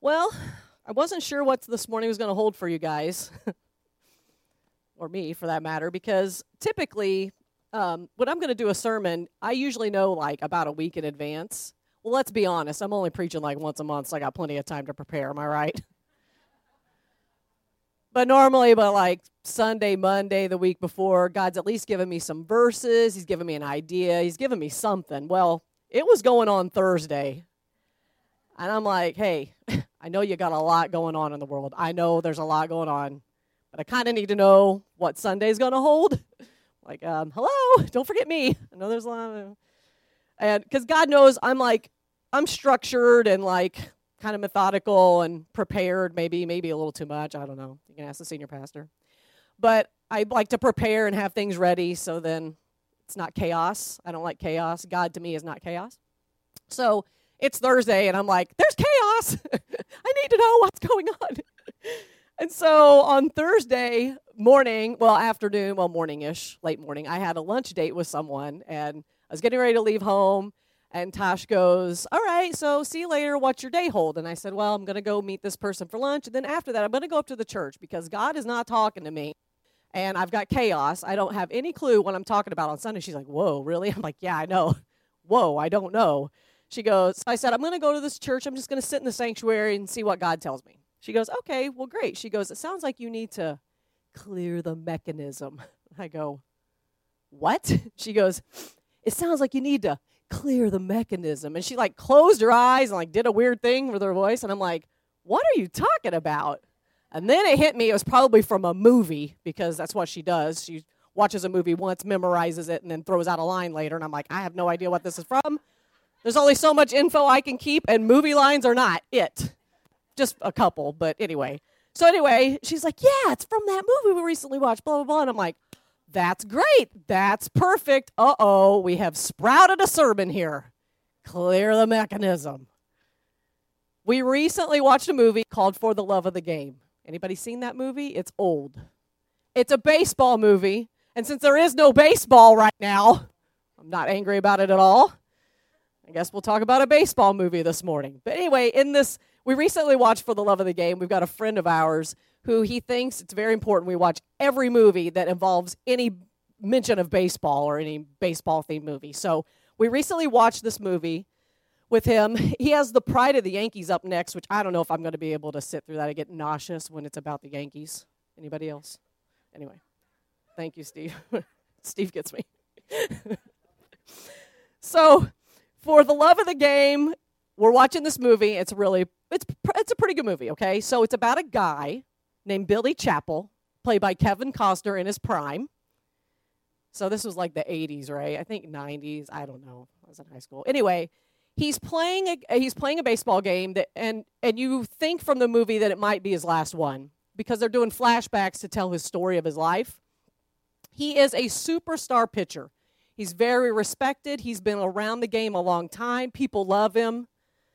Well, I wasn't sure what this morning was going to hold for you guys, or me for that matter, because typically when I'm going to do a sermon, I usually know like about a week in advance. Well, let's be honest, I'm only preaching like once a month, so I got plenty of time to prepare, am I right? But normally, like Sunday, Monday, the week before, God's at least given me some verses. He's given me an idea. He's given me something. Well, it was going on Thursday. And I'm like, hey, I know you got a lot going on in the world. I know there's a lot going on. But I kind of need to know what Sunday's going to hold. Like, hello, don't forget me. I know there's a lot of... And because God knows I'm structured and like kind of methodical and prepared, maybe a little too much. I don't know. You can ask the senior pastor. But I like to prepare and have things ready so then it's not chaos. I don't like chaos. God to me is not chaos. So it's Thursday and I'm like, there's chaos. I need to know what's going on. And so on Thursday morning, afternoon, morning-ish, late morning, I had a lunch date with someone and I was getting ready to leave home. And Tosh goes, all right, so see you later. What's your day hold? And I said, well, I'm going to go meet this person for lunch. And then after that, I'm going to go up to the church because God is not talking to me. And I've got chaos. I don't have any clue what I'm talking about on Sunday. She's like, whoa, really? I'm like, yeah, I know. Whoa, I don't know. She goes, I said, I'm going to go to this church. I'm just going to sit in the sanctuary and see what God tells me. She goes, okay, well, great. She goes, it sounds like you need to clear the mechanism. I go, what? She goes, it sounds like you need to clear the mechanism. And she like closed her eyes and like did a weird thing with her voice. And I'm like, what are you talking about? And then it hit me. It was probably from a movie because that's what she does. She watches a movie once, memorizes it, and then throws out a line later. And I'm like, I have no idea what this is from. There's only so much info I can keep, and movie lines are not it. Just a couple, but anyway. So anyway, she's like, yeah, it's from that movie we recently watched, blah, blah, blah. And I'm like, that's great. That's perfect. Uh-oh, we have sprouted a sermon here. Clear the mechanism. We recently watched a movie called For the Love of the Game. Anybody seen that movie? It's old. It's a baseball movie. And since there is no baseball right now, I'm not angry about it at all. I guess we'll talk about a baseball movie this morning. But anyway, we recently watched For the Love of the Game. We've got a friend of ours who he thinks it's very important we watch every movie that involves any mention of baseball or any baseball-themed movie. So we recently watched this movie with him. He has The Pride of the Yankees up next, which I don't know if I'm going to be able to sit through that. I get nauseous when it's about the Yankees. Anybody else? Anyway, thank you, Steve. Steve gets me. So For the Love of the Game, we're watching this movie. It's a pretty good movie, okay? So it's about a guy named Billy Chapel, played by Kevin Costner in his prime. So this was like the 80s, right? I think 90s. I don't know. I was in high school. Anyway, he's playing a baseball game and you think from the movie that it might be his last one because they're doing flashbacks to tell his story of his life. He is a superstar pitcher. He's very respected. He's been around the game a long time. People love him.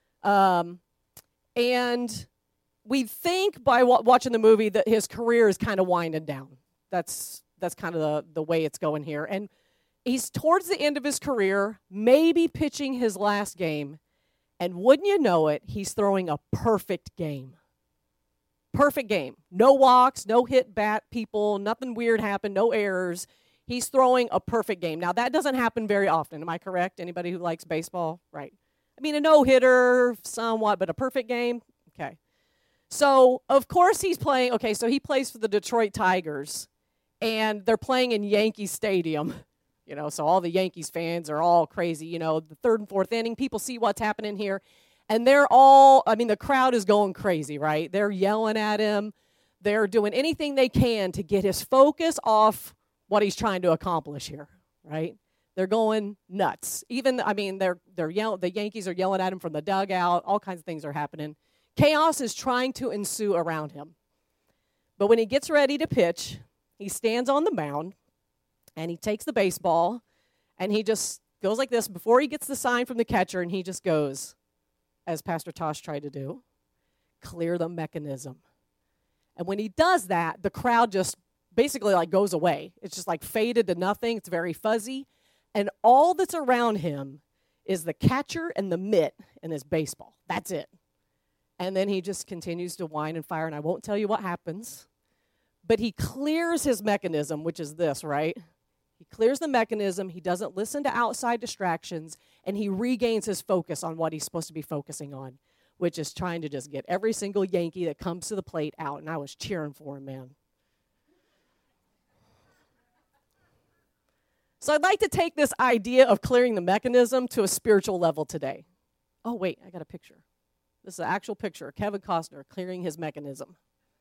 And we think by watching the movie that his career is kind of winding down. That's kind of the way it's going here. And he's towards the end of his career, maybe pitching his last game. And wouldn't you know it, he's throwing a perfect game. Perfect game. No walks, no hit bat people, nothing weird happened, no errors. He's throwing a perfect game. Now, that doesn't happen very often. Am I correct? Anybody who likes baseball? Right. I mean, a no-hitter somewhat, but a perfect game? Okay. So, of course, he's playing. Okay, so he plays for the Detroit Tigers, and they're playing in Yankee Stadium. So all the Yankees fans are all crazy. The third and fourth inning, people see what's happening here, and the crowd is going crazy, right? They're yelling at him. They're doing anything they can to get his focus off what he's trying to accomplish here, right? They're going nuts. They're yelling. The Yankees are yelling at him from the dugout. All kinds of things are happening. Chaos is trying to ensue around him. But when he gets ready to pitch, he stands on the mound, and he takes the baseball, and he just goes like this before he gets the sign from the catcher, and he just goes, as Pastor Tosh tried to do, clear the mechanism. And when he does that, the crowd just basically like goes away. It's just like faded to nothing. It's very fuzzy. And all that's around him is the catcher and the mitt and his baseball. That's it. And then he just continues to whine and fire, and I won't tell you what happens. But he clears his mechanism, which is this, right? He clears the mechanism, he doesn't listen to outside distractions, and he regains his focus on what he's supposed to be focusing on, which is trying to just get every single Yankee that comes to the plate out, and I was cheering for him, man. So I'd like to take this idea of clearing the mechanism to a spiritual level today. Oh, wait, I got a picture. This is an actual picture of Kevin Costner clearing his mechanism.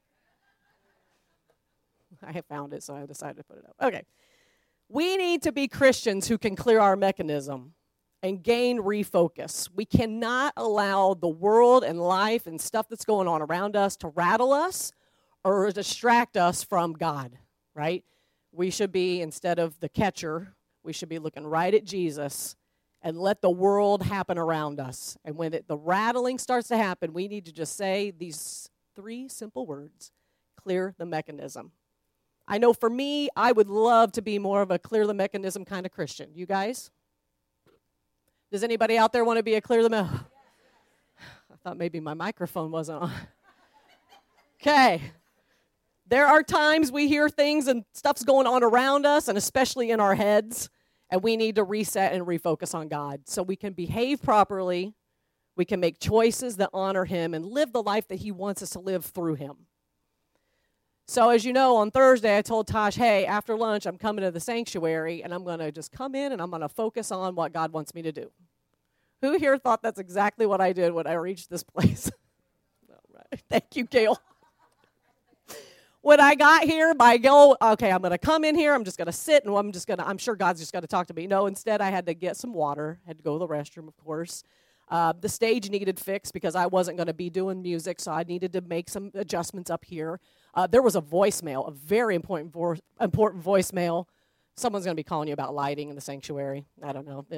I have found it, so I decided to put it up. Okay. We need to be Christians who can clear our mechanism and gain refocus. We cannot allow the world and life and stuff that's going on around us to rattle us or distract us from God, right? We should be, instead of the catcher, we should be looking right at Jesus and let the world happen around us. And when the rattling starts to happen, we need to just say these 3 simple words: clear the mechanism. I know for me, I would love to be more of a clear the mechanism kind of Christian. You guys? Does anybody out there want to be a clear the mechanism? I thought maybe my microphone wasn't on. Okay. There are times we hear things and stuff's going on around us, and especially in our heads, and we need to reset and refocus on God so we can behave properly, we can make choices that honor Him, and live the life that He wants us to live through Him. So as you know, on Thursday, I told Tosh, hey, after lunch, I'm coming to the sanctuary, and I'm going to just come in, and I'm going to focus on what God wants me to do. Who here thought that's exactly what I did when I reached this place? All right. Thank you, Gail. When I got here, I'm going to come in here, I'm just going to sit, and I'm sure God's just going to talk to me. No, instead, I had to get some water, had to go to the restroom, of course. The stage needed fixed because I wasn't going to be doing music, so I needed to make some adjustments up here. There was a voicemail, a very important voicemail. Someone's going to be calling you about lighting in the sanctuary. I don't know.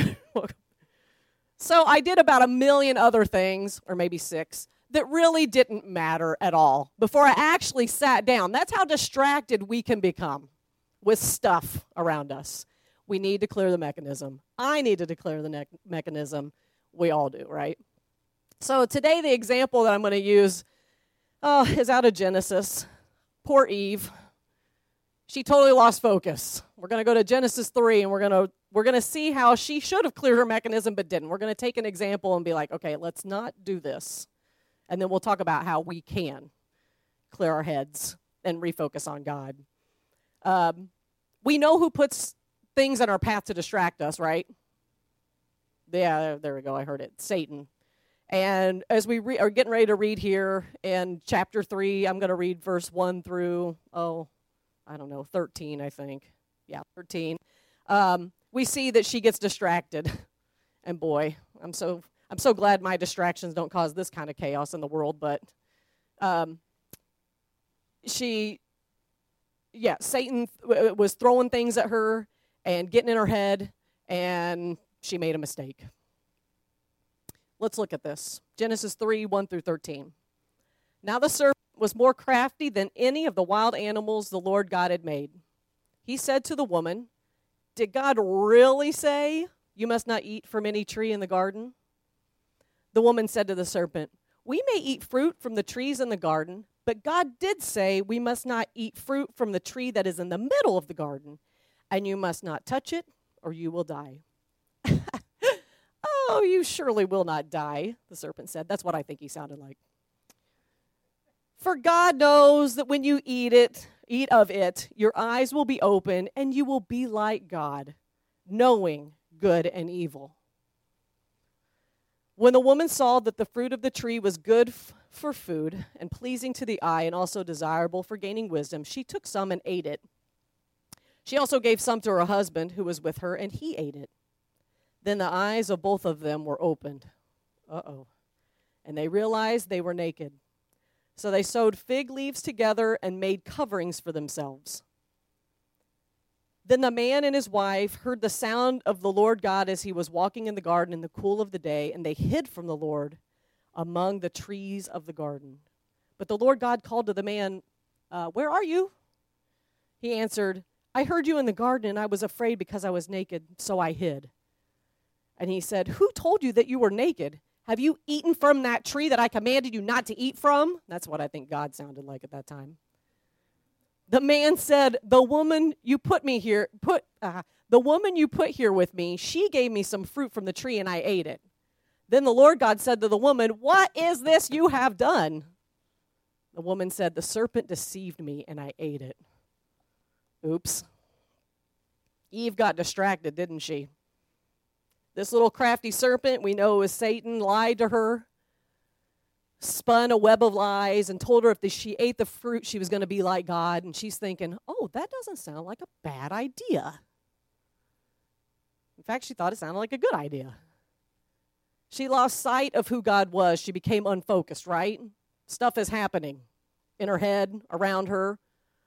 So I did about 1 million other things, or maybe 6, that really didn't matter at all before I actually sat down. That's how distracted we can become with stuff around us. We need to clear the mechanism. I needed to clear the mechanism. We all do, right? So today the example that I'm going to use is out of Genesis. Poor Eve. She totally lost focus. We're going to go to Genesis 3, and we're going to see how she should have cleared her mechanism but didn't. We're going to take an example and be like, okay, let's not do this. And then we'll talk about how we can clear our heads and refocus on God. We know who puts things in our path to distract us, right? Yeah, there we go. I heard it. Satan. And as we are getting ready to read here in chapter 3, I'm going to read verse 1 through, 13, I think. Yeah, 13. We see that she gets distracted. And boy, I'm so glad my distractions don't cause this kind of chaos in the world. But Satan was throwing things at her and getting in her head, and she made a mistake. Let's look at this. Genesis 3, 1 through 13. Now the serpent was more crafty than any of the wild animals the Lord God had made. He said to the woman, "Did God really say you must not eat from any tree in the garden?" The woman said to the serpent, "We may eat fruit from the trees in the garden, but God did say we must not eat fruit from the tree that is in the middle of the garden, and you must not touch it, or you will die." "Oh, you surely will not die," the serpent said. That's what I think he sounded like. "For God knows that when you eat of it, your eyes will be open, and you will be like God, knowing good and evil." When the woman saw that the fruit of the tree was good for food and pleasing to the eye and also desirable for gaining wisdom, she took some and ate it. She also gave some to her husband who was with her, and he ate it. Then the eyes of both of them were opened. And they realized they were naked. So they sewed fig leaves together and made coverings for themselves. Then the man and his wife heard the sound of the Lord God as he was walking in the garden in the cool of the day, and they hid from the Lord among the trees of the garden. But the Lord God called to the man, "Where are you?" He answered, "I heard you in the garden, and I was afraid because I was naked, so I hid." And he said, "Who told you that you were naked? Have you eaten from that tree that I commanded you not to eat from? That's what I think God sounded like at that time. The man said, the woman you put here with me, she gave me some fruit from the tree and I ate it. Then the Lord God said to the woman, what is this you have done? The woman said, the serpent deceived me and I ate it. Oops. Eve got distracted, didn't she? This little crafty serpent, we know is Satan, lied to her, spun a web of lies, and told her if she ate the fruit, she was going to be like God. And she's thinking, oh, that doesn't sound like a bad idea. In fact, she thought it sounded like a good idea. She lost sight of who God was. She became unfocused, right? Stuff is happening in her head, around her.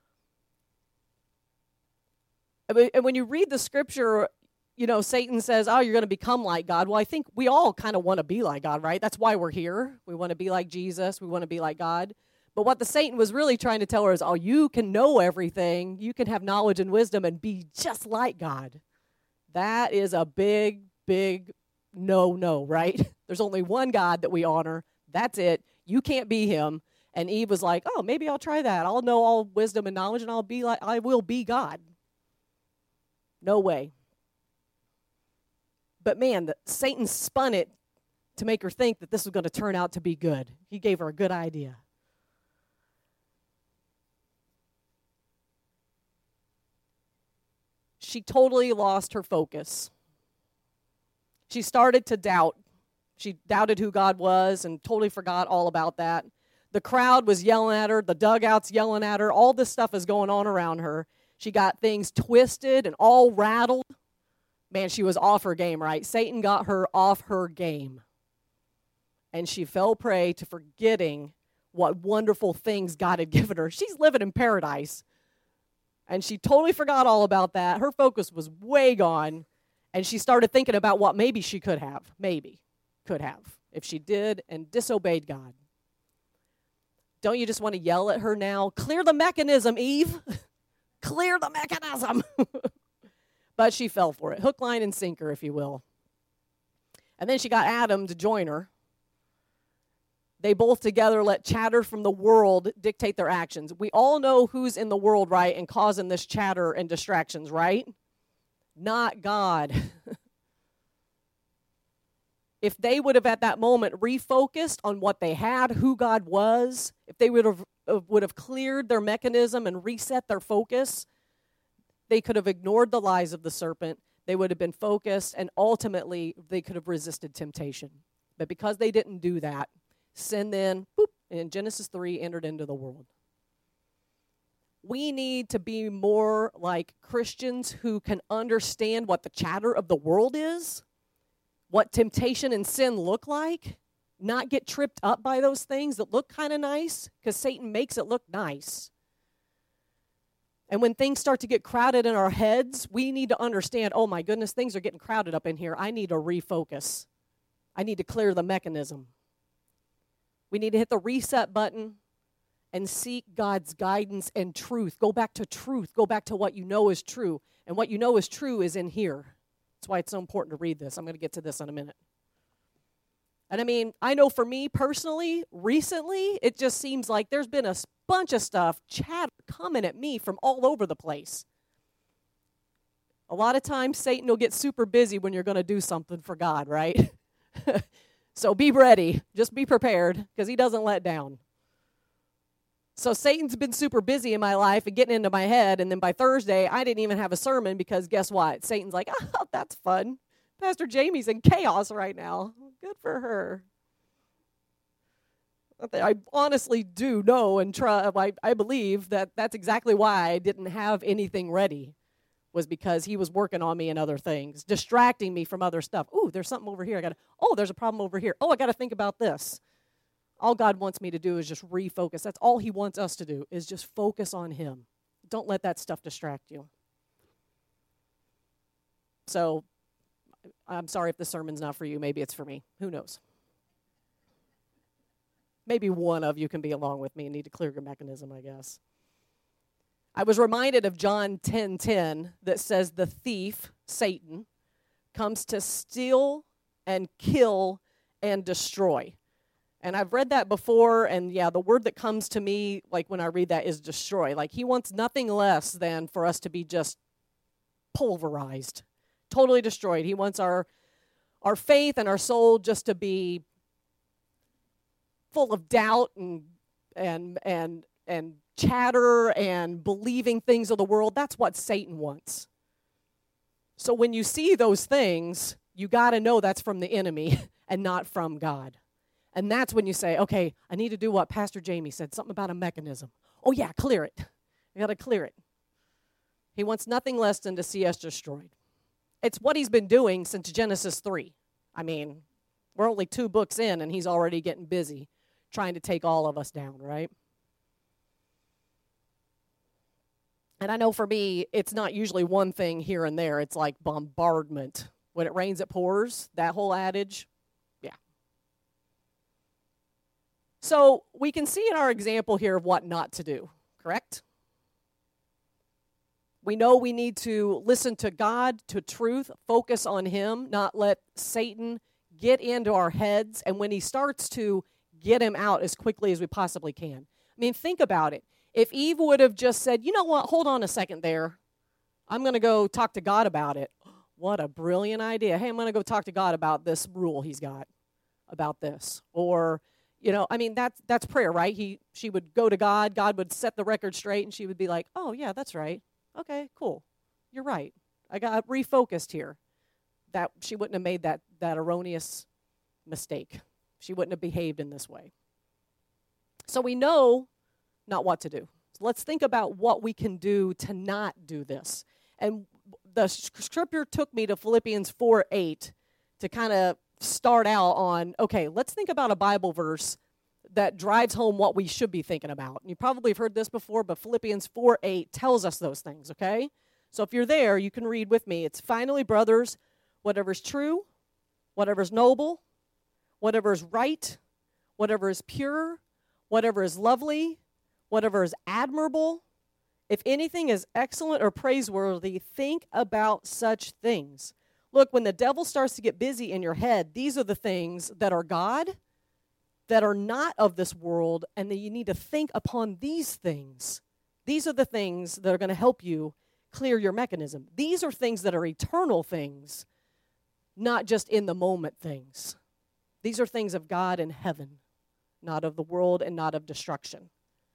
And when you read the scripture, you know, Satan says, oh, you're going to become like God. Well, I think we all kind of want to be like God, right? That's why we're here. We want to be like Jesus. We want to be like God. But what the Satan was really trying to tell her is, oh, you can know everything. You can have knowledge and wisdom and be just like God. That is a big, big no, right? There's only one God that we honor. That's it. You can't be him. And Eve was like, oh, maybe I'll try that. I'll know all wisdom and knowledge, and I will be God. No way. But man, Satan spun it to make her think that this was going to turn out to be good. He gave her a good idea. She totally lost her focus. She started to doubt. She doubted who God was and totally forgot all about that. The crowd was yelling at her. The dugout's yelling at her. All this stuff is going on around her. She got things twisted and all rattled. Man, she was off her game, right? Satan got her off her game. And she fell prey to forgetting what wonderful things God had given her. She's living in paradise. And she totally forgot all about that. Her focus was way gone. And she started thinking about what maybe she could have, if she did and disobeyed God. Don't you just want to yell at her now? Clear the mechanism, Eve. Clear the mechanism. But she fell for it. Hook, line, and sinker, if you will. And then she got Adam to join her. They both together let chatter from the world dictate their actions. We all know who's in the world, right, and causing this chatter and distractions, right? Not God. If they would have at that moment refocused on what they had, who God was, if they would have cleared their mechanism and reset their focus, they could have ignored the lies of the serpent. They would have been focused, and ultimately they could have resisted temptation. But because they didn't do that, sin then, in Genesis 3, entered into the world. We need to be more like Christians who can understand what the chatter of the world is, what temptation and sin look like, not get tripped up by those things that look kind of nice, because Satan makes it look nice. And when things start to get crowded in our heads, we need to understand, oh my goodness, things are getting crowded up in here. I need to refocus. I need to clear the mechanism. We need to hit the reset button and seek God's guidance and truth. Go back to truth. Go back to what you know is true. And what you know is true is in here. That's why it's so important to read this. I'm going to get to this in a minute. And I mean, I know for me personally, recently, it just seems like there's been a bunch of stuff, chatter coming at me from all over the place. A lot of times, Satan will get super busy when you're going to do something for God, right? So be ready. Just be prepared, because he doesn't let down. So Satan's been super busy in my life and getting into my head, and then by Thursday, I didn't even have a sermon because guess what? Satan's like, oh, that's fun. Pastor Jamie's in chaos right now. Good for her. I honestly do know and I believe that that's exactly why I didn't have anything ready, was because he was working on me and other things, distracting me from other stuff. Ooh, there's something over here. There's a problem over here. Oh, I got to think about this. All God wants me to do is just refocus. That's all he wants us to do, is just focus on him. Don't let that stuff distract you. So, I'm sorry if the sermon's not for you. Maybe it's for me. Who knows? Maybe one of you can be along with me and need to clear your mechanism, I guess. I was reminded of John 10:10 that says the thief, Satan, comes to steal and kill and destroy. And I've read that before, and yeah, the word that comes to me, like when I read that, is destroy. Like he wants nothing less than for us to be just pulverized, totally destroyed. He wants our faith and our soul just to be full of doubt and chatter and believing things of the world. That's what Satan wants. So when you see those things, you got to know that's from the enemy and not from God. And that's when you say, okay, I need to do what Pastor Jamie said, something about a mechanism. Oh yeah, clear it. You got to clear it. He wants nothing less than to see us destroyed. It's what he's been doing since Genesis 3. I mean, we're only 2 books in, and he's already getting busy trying to take all of us down, right? And I know for me, it's not usually one thing here and there. It's like bombardment. When it rains, it pours. That whole adage. Yeah. So we can see in our example here of what not to do, correct? We know we need to listen to God, to truth, focus on him, not let Satan get into our heads. And when he starts to get him out as quickly as we possibly can. I mean, think about it. If Eve would have just said, you know what, hold on a second there. I'm going to go talk to God about it. What a brilliant idea. Hey, I'm going to go talk to God about this rule he's got about this. Or, you know, I mean, that's prayer, right? She would go to God. God would set the record straight, and she would be like, oh, yeah, that's right. Okay, cool. You're right. I got refocused here. That she wouldn't have made that erroneous mistake. She wouldn't have behaved in this way. So we know not what to do. So let's think about what we can do to not do this. And the scripture took me to Philippians 4:8 to kind of start out on, okay, let's think about a Bible verse that drives home what we should be thinking about. And you probably have heard this before, but Philippians 4:8 tells us those things, okay? So if you're there, you can read with me. It's finally, brothers, whatever is true, whatever is noble, whatever is right, whatever is pure, whatever is lovely, whatever is admirable, if anything is excellent or praiseworthy, think about such things. Look, when the devil starts to get busy in your head, these are the things that are God, that are not of this world, and that you need to think upon these things. These are the things that are going to help you clear your mechanism. These are things that are eternal things, not just in the moment things. These are things of God and heaven, not of the world and not of destruction.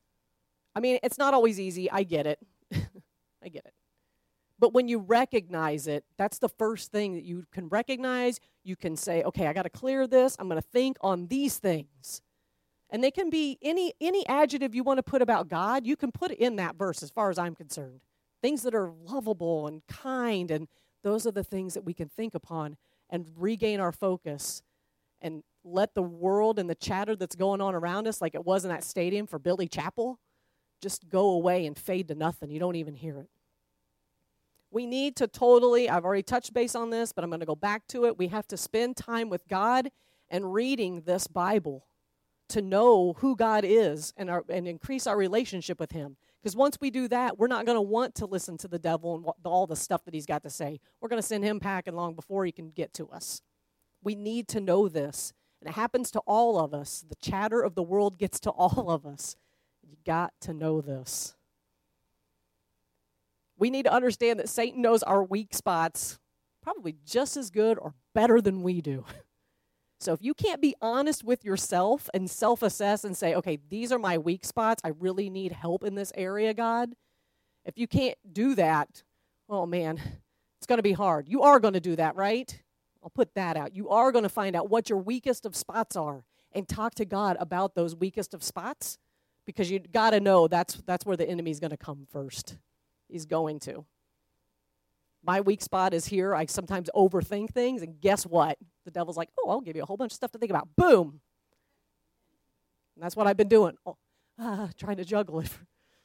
I mean, it's not always easy. I get it. I get it. But when you recognize it, that's the first thing that you can recognize. You can say, okay, I got to clear this. I'm going to think on these things. And they can be any adjective you want to put about God, you can put it in that verse as far as I'm concerned. Things that are lovable and kind, and those are the things that we can think upon and regain our focus and let the world and the chatter that's going on around us, like it was in that stadium for Billy Chapel, just go away and fade to nothing. You don't even hear it. We need to totally, I've already touched base on this, but I'm going to go back to it. We have to spend time with God and reading this Bible to know who God is and increase our relationship with him. Because once we do that, we're not going to want to listen to the devil and all the stuff that he's got to say. We're going to send him packing long before he can get to us. We need to know this. And it happens to all of us. The chatter of the world gets to all of us. You got to know this. We need to understand that Satan knows our weak spots probably just as good or better than we do. So if you can't be honest with yourself and self-assess and say, okay, these are my weak spots. I really need help in this area, God. If you can't do that, oh man, it's going to be hard. You are going to do that, right? I'll put that out. You are going to find out what your weakest of spots are and talk to God about those weakest of spots, because you got to know that's where the enemy's going to come first. He's going to. My weak spot is here. I sometimes overthink things, and guess what? The devil's like, oh, I'll give you a whole bunch of stuff to think about. Boom. And that's what I've been doing. Trying to juggle it.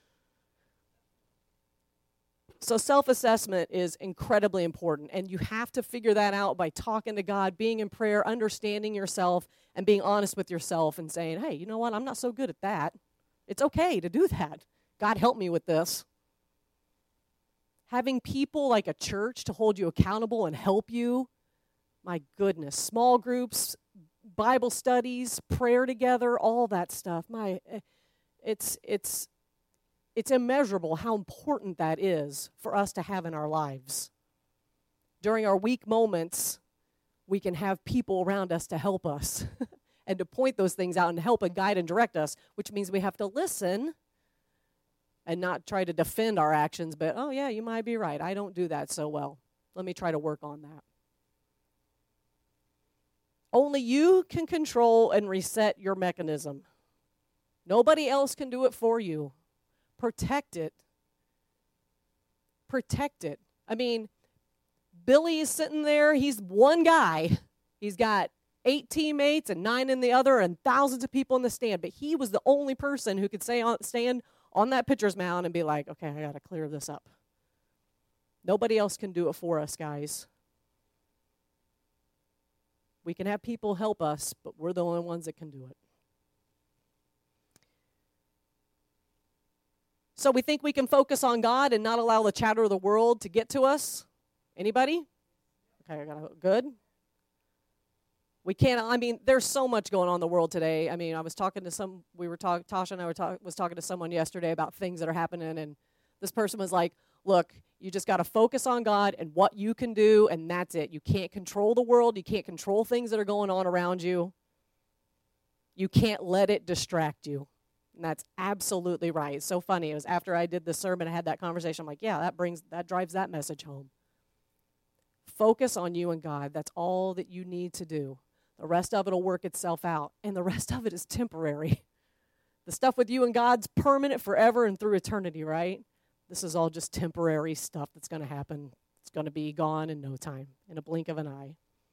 So self-assessment is incredibly important, and you have to figure that out by talking to God, being in prayer, understanding yourself, and being honest with yourself and saying, hey, you know what? I'm not so good at that. It's okay to do that. God, help me with this. Having people like a church to hold you accountable and help you, my goodness, small groups, Bible studies, prayer together, all that stuff. It's immeasurable how important that is for us to have in our lives. During our weak moments, we can have people around us to help us and to point those things out and help and guide and direct us, which means we have to listen and not try to defend our actions, but, oh, yeah, you might be right. I don't do that so well. Let me try to work on that. Only you can control and reset your mechanism. Nobody else can do it for you. Protect it. Protect it. I mean, Billy is sitting there. He's one guy. He's got 8 teammates and 9 in the other and thousands of people in the stand. But he was the only person who could stand on that pitcher's mound and be like, okay, I got to clear this up. Nobody else can do it for us, guys. We can have people help us, but we're the only ones that can do it. So we think we can focus on God and not allow the chatter of the world to get to us? Anybody? Okay, good. We can't, I mean, there's so much going on in the world today. I mean, I was talking to Tasha and I was talking to someone yesterday about things that are happening, and this person was like, look, you just got to focus on God and what you can do, and that's it. You can't control the world. You can't control things that are going on around you. You can't let it distract you. And that's absolutely right. It's so funny. It was after I did the sermon, I had that conversation. I'm like, yeah, that drives that message home. Focus on you and God. That's all that you need to do. The rest of it will work itself out, and the rest of it is temporary. The stuff with you and God's permanent forever and through eternity, right? This is all just temporary stuff that's going to happen. It's going to be gone in no time, in a blink of an eye.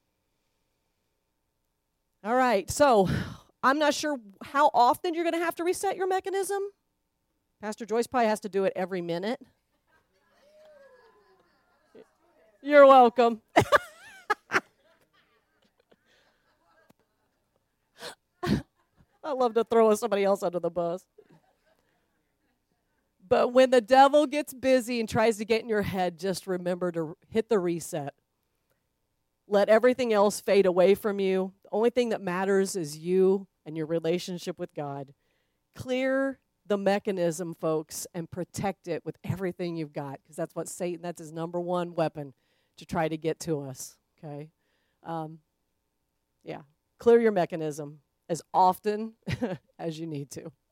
All right, so I'm not sure how often you're going to have to reset your mechanism. Pastor Joyce probably has to do it every minute. You're welcome. I love to throw somebody else under the bus. But when the devil gets busy and tries to get in your head, just remember to hit the reset. Let everything else fade away from you. The only thing that matters is you and your relationship with God. Clear the mechanism, folks, and protect it with everything you've got, because that's what Satan, that's his number one weapon to try to get to us, okay? Clear your mechanism as often as you need to.